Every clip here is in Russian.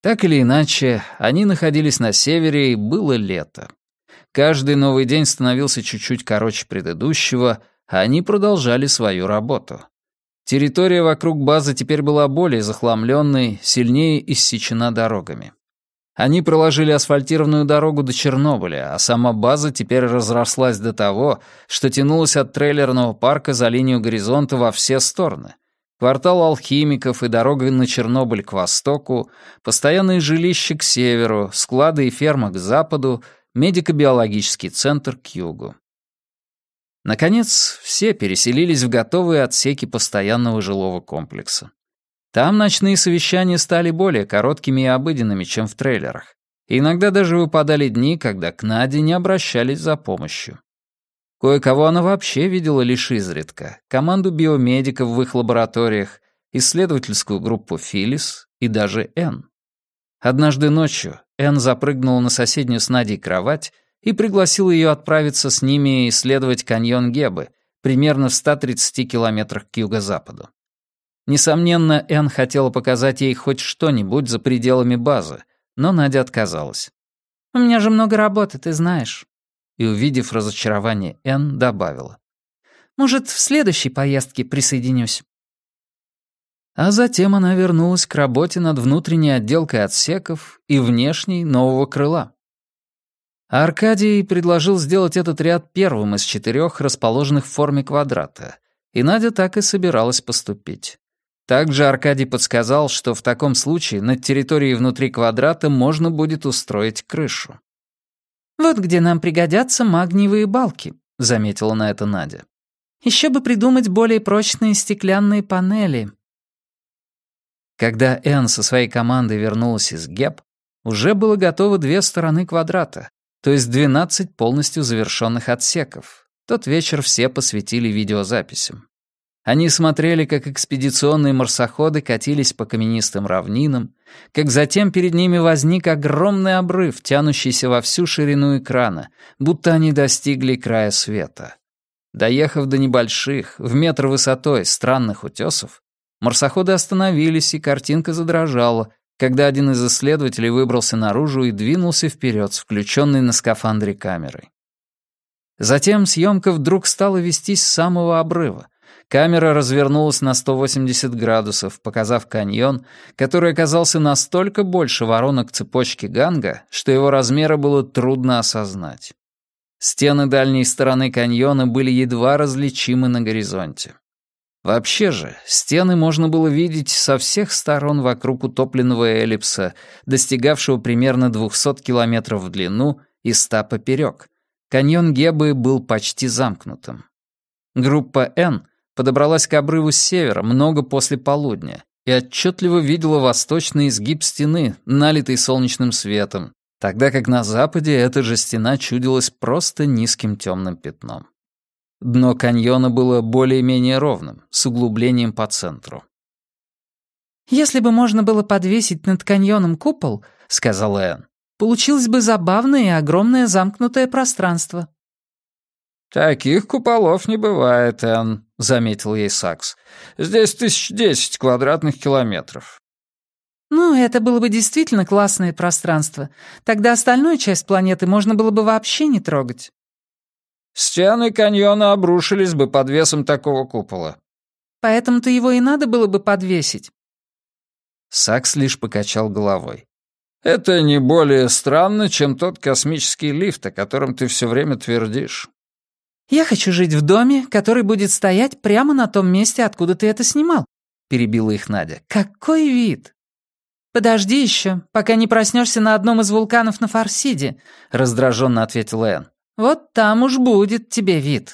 Так или иначе, они находились на севере, и было лето. Каждый новый день становился чуть-чуть короче предыдущего, а они продолжали свою работу. Территория вокруг базы теперь была более захламленной, сильнее иссечена дорогами. Они проложили асфальтированную дорогу до Чернобыля, а сама база теперь разрослась до того, что тянулась от трейлерного парка за линию горизонта во все стороны. Квартал алхимиков и дорога на Чернобыль к востоку, постоянные жилища к северу, склады и ферма к западу, медико-биологический центр к югу. Наконец, все переселились в готовые отсеки постоянного жилого комплекса. Там ночные совещания стали более короткими и обыденными, чем в трейлерах. И иногда даже выпадали дни, когда к Наде не обращались за помощью. Кое-кого она вообще видела лишь изредка. Команду биомедиков в их лабораториях, исследовательскую группу Филлис и даже Энн. Однажды ночью Энн запрыгнула на соседнюю с Надей кровать и пригласила ее отправиться с ними исследовать каньон Геббы, примерно в 130 километрах к юго-западу. Несомненно, Энн хотела показать ей хоть что-нибудь за пределами базы, но Надя отказалась. «У меня же много работы, ты знаешь». И, увидев разочарование, Энн добавила. «Может, в следующей поездке присоединюсь». А затем она вернулась к работе над внутренней отделкой отсеков и внешней нового крыла. Аркадий предложил сделать этот ряд первым из 4, расположенных в форме квадрата, и Надя так и собиралась поступить. Также Аркадий подсказал, что в таком случае над территорией внутри квадрата можно будет устроить крышу. «Вот где нам пригодятся магниевые балки», — заметила на это Надя. «Еще бы придумать более прочные стеклянные панели». Когда Энн со своей командой вернулась из ГЕП, уже было готово 2 стороны квадрата, то есть 12 полностью завершенных отсеков. Тот вечер все посвятили видеозаписям. Они смотрели, как экспедиционные марсоходы катились по каменистым равнинам, как затем перед ними возник огромный обрыв, тянущийся во всю ширину экрана, будто они достигли края света. Доехав до небольших, в метр высотой, странных утесов, марсоходы остановились, и картинка задрожала, когда один из исследователей выбрался наружу и двинулся вперед с включенной на скафандре камерой. Затем съемка вдруг стала вестись с самого обрыва. Камера развернулась на 180 градусов, показав каньон, который оказался настолько больше воронок цепочки Ганга, что его размеры было трудно осознать. Стены дальней стороны каньона были едва различимы на горизонте. Вообще же, стены можно было видеть со всех сторон вокруг утопленного эллипса, достигавшего примерно 200 километров в длину и 100 поперек. Каньон Геббы был почти замкнутым. Группа «Н» подобралась к обрыву с севера много после полудня и отчетливо видела восточный изгиб стены, налитый солнечным светом, тогда как на западе эта же стена чудилась просто низким темным пятном. Дно каньона было более-менее ровным, с углублением по центру. «Если бы можно было подвесить над каньоном купол, — сказала Энн, — получилось бы забавное и огромное замкнутое пространство». «Таких куполов не бывает, Энн», — заметил ей Сакс. «Здесь 1010 квадратных километров». «Ну, это было бы действительно классное пространство. Тогда остальную часть планеты можно было бы вообще не трогать». «Стены каньона обрушились бы под весом такого купола». «Поэтому-то его и надо было бы подвесить». Сакс лишь покачал головой. «Это не более странно, чем тот космический лифт, о котором ты все время твердишь». «Я хочу жить в доме, который будет стоять прямо на том месте, откуда ты это снимал», — перебила их Надя. «Какой вид!» «Подожди еще, пока не проснешься на одном из вулканов на Фарсиде», — раздраженно ответила Энн. «Вот там уж будет тебе вид».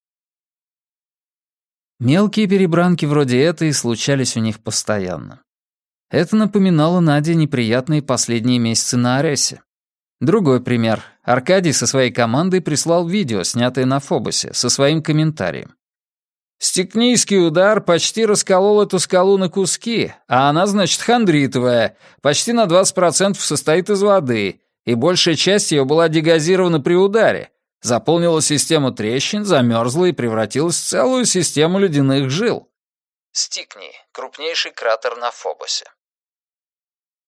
Мелкие перебранки вроде этой случались у них постоянно. Это напоминало Наде неприятные последние месяцы на Аресе. Другой пример. Аркадий со своей командой прислал видео, снятое на Фобосе, со своим комментарием. «Стикнийский удар почти расколол эту скалу на куски, а она, значит, хондритовая, почти на 20% состоит из воды, и большая часть ее была дегазирована при ударе, заполнила систему трещин, замерзла и превратилась в целую систему ледяных жил». Стикний — крупнейший кратер на Фобосе.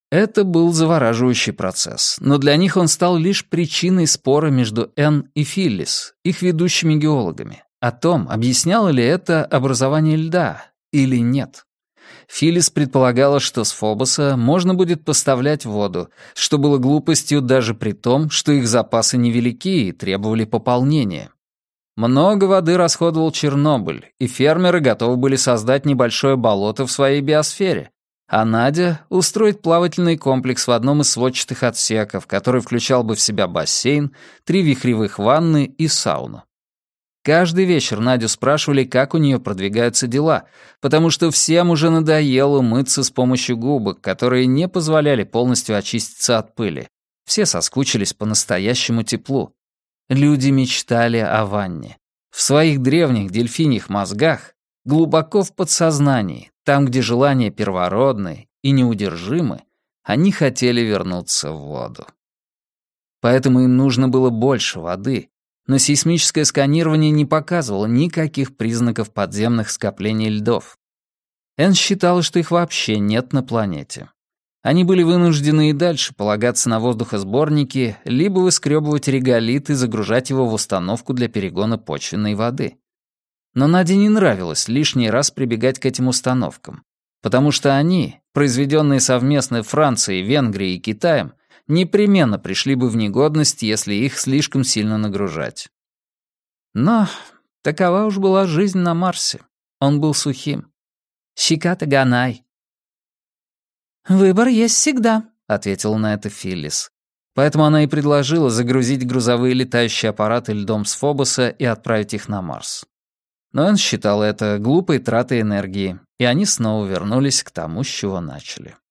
Это был завораживающий процесс, но для них он стал лишь причиной спора между Энн и Филлис, их ведущими геологами, о том, объясняло ли это образование льда или нет. Филлис предполагала, что с Фобоса можно будет поставлять воду, что было глупостью даже при том, что их запасы невелики и требовали пополнения. Много воды расходовал Чернобыль, и фермеры готовы были создать небольшое болото в своей биосфере, а Надя — устроить плавательный комплекс в одном из сводчатых отсеков, который включал бы в себя бассейн, 3 вихревых ванны и сауну. Каждый вечер Надю спрашивали, как у нее продвигаются дела, потому что всем уже надоело мыться с помощью губок, которые не позволяли полностью очиститься от пыли. Все соскучились по настоящему теплу. Люди мечтали о ванне. В своих древних дельфиньих мозгах, глубоко в подсознании, там, где желания первородны и неудержимы, они хотели вернуться в воду. Поэтому им нужно было больше воды, но сейсмическое сканирование не показывало никаких признаков подземных скоплений льдов. Энн считала, что их вообще нет на планете. Они были вынуждены и дальше полагаться на воздухосборники, либо выскребывать реголит и загружать его в установку для перегона почвенной воды. Но Наде не нравилось лишний раз прибегать к этим установкам, потому что они, произведенные совместно Францией, Венгрией и Китаем, непременно пришли бы в негодность, если их слишком сильно нагружать. Но такова уж была жизнь на Марсе. Он был сухим. «Щеката ганай». «Выбор есть всегда», — ответила на это Филлис. Поэтому она и предложила загрузить грузовые летающие аппараты льдом с Фобоса и отправить их на Марс. Но Энн считала это глупой тратой энергии, и они снова вернулись к тому, с чего начали.